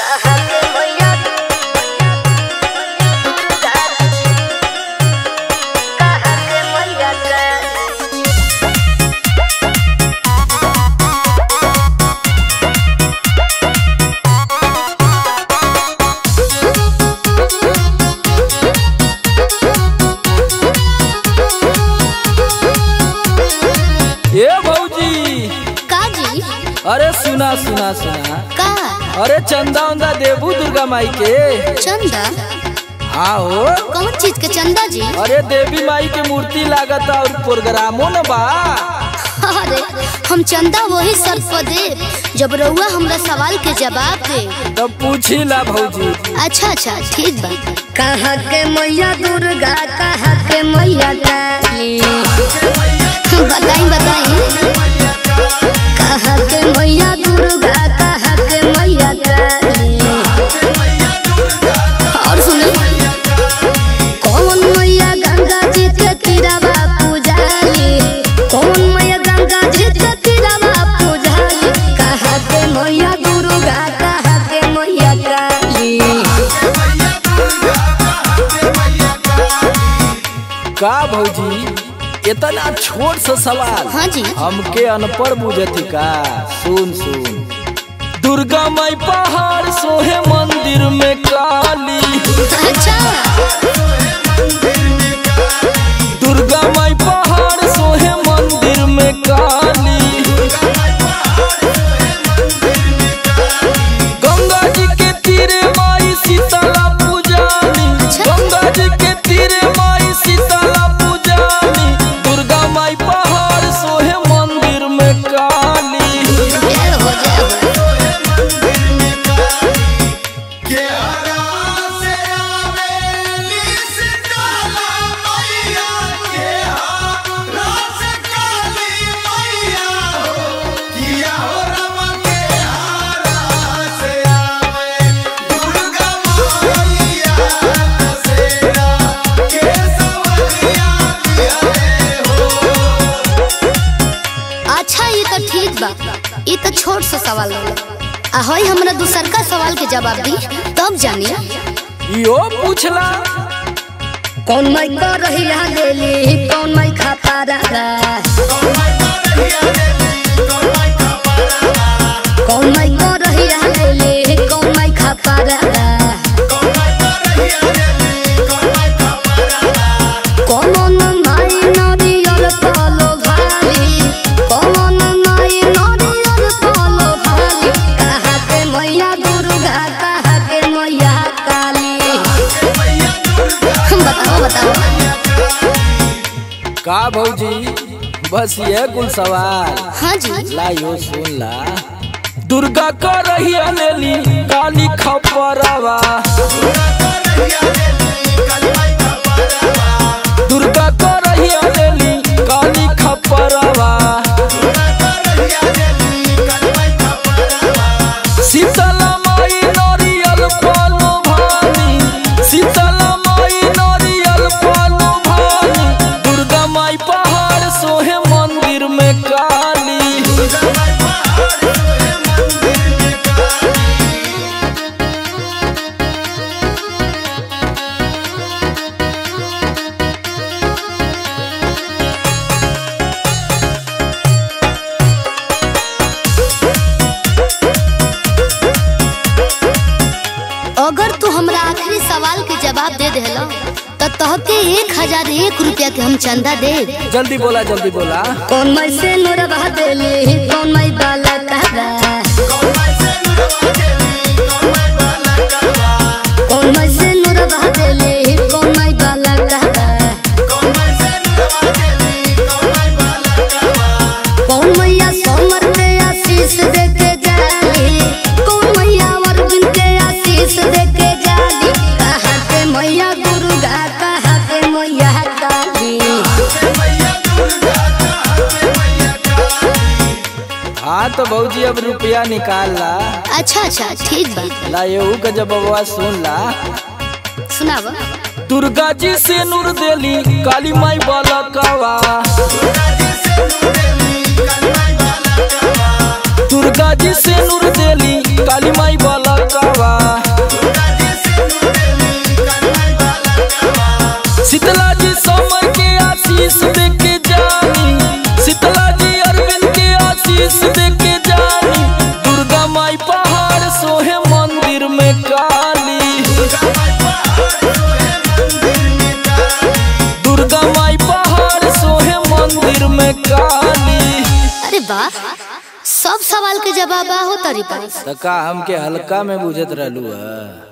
अरे सुना सुना सुना का? अरे चंदा उंदा देबू दुर्गा माई के। चंदा? हाँ हो। कौन चीज के चंदा जी? अरे देवी माई के मूर्ति लागत और प्रोग्रामो न बा। अरे हम चंदा वही सब को दे जब रउआ हमरा सवाल के जवाब दे। तब पूछी ला भौजी। अच्छा अच्छा ठीक बा। कहाँ के मैया दुर्गा, कहाँ के मैया काली, बताई बताई। कहाँ के मैया दुर्गा, कहाँ के मैया काली। और सुनो, कौन मैया गंगा जी के तीरवा पूजाली, कौन मैया गंगा जी के तीरवा पूजाली। कहाँ के मैया दुर्गा, कहाँ के मैया काली। का भौजी इतना छोट सा सवाल? हाँ जी। हमके अनपढ़ बुझती का? सुन सुन। दुर्गा माई पहाड़ सोहे मंदिर में काली। अच्छा। दुर्गा माई पहाड़ सोहे मंदिर में काली। गंगा जी के तीरे माई शीतला पूजानी। गंगा जी के तीरे माई शीतला पूजानी। दुर्गा माई पहाड़ सोहे मंदिर में काली। ये तो छोट सा सवाल है। हमरा दूसर का सवाल के जवाब दी तब जानी। यो पूछला कौन माई कर रही लेली, कौन माई खाता रहा, कौन माई कर रही लेली, कौन माई खाता रहा। कौन माई नारियल पालो भाली, कौन माई नारियल पालो भाली। कहाँ के मैया दुर्गा, कहाँ के मैया काली। बताओ बताओ। का भौजी बस ये कुल सवाल? हाँ जी। ला यो सुन ला। दुर्गा का रही लेली काली खपरवा। दुर्गा का रही लेली काली खपरवा। शीतला माई नारियल पालो भानी। शीतला माई नारियल पालो भानी। दुर्गा माई पहाड़ सोहे मंदिर में काली। अगर तू हमरा आखिरी सवाल के जवाब दे देला तो तहके 1001 रुपया के हम चंदा दे। जल्दी बोला जल्दी बोला। कौन माई से नूरवा देली, कौन माई बाला कहवा, कौन माई से नूरवा देली, कौन माई बाला कहवा। कौन मैया सोमर के आशीष दे के जाली, कौन मैया अरविंद के आशीष दे के जाली। कहाँ के मैया दुर्गा, कहाँ के मैया काली। हाँ तो भौजी अब रुपया निकाल ला। अच्छा अच्छा ठीक बा। ला यू का जवाब सुन ला। सुनावा। दुर्गा जी से नूर देली काली माई बालकवा। दुर्गा जी से नूर देली काली माई बालकवा। खाली। अरे वाह, सब सवाल के जवाब हो तारी पास। तो का हमके हल्का में बुझत रहलू है।